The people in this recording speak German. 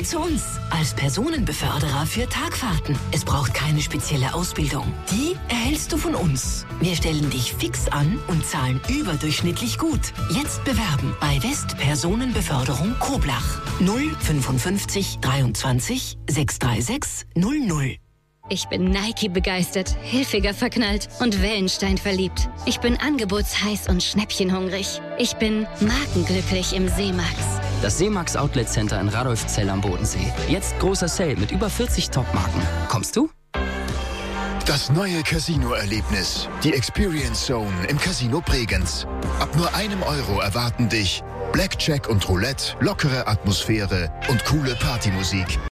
Komm zu uns als Personenbeförderer für Tagfahrten. Es braucht keine spezielle Ausbildung. Die erhältst du von uns. Wir stellen dich fix an und zahlen überdurchschnittlich gut. Jetzt bewerben bei West Personenbeförderung Koblach 055 23 636 00. Ich bin Nike begeistert, Hilfiger verknallt und Wellenstein verliebt. Ich bin angebotsheiß und schnäppchenhungrig. Ich bin markenglücklich im Seemax. Das Seemax Outlet Center in Radolfzell am Bodensee. Jetzt großer Sale mit über 40 Top-Marken. Kommst du? Das neue Casino-Erlebnis. Die Experience Zone im Casino Bregenz. Ab nur €1 erwarten dich Blackjack und Roulette, lockere Atmosphäre und coole Partymusik.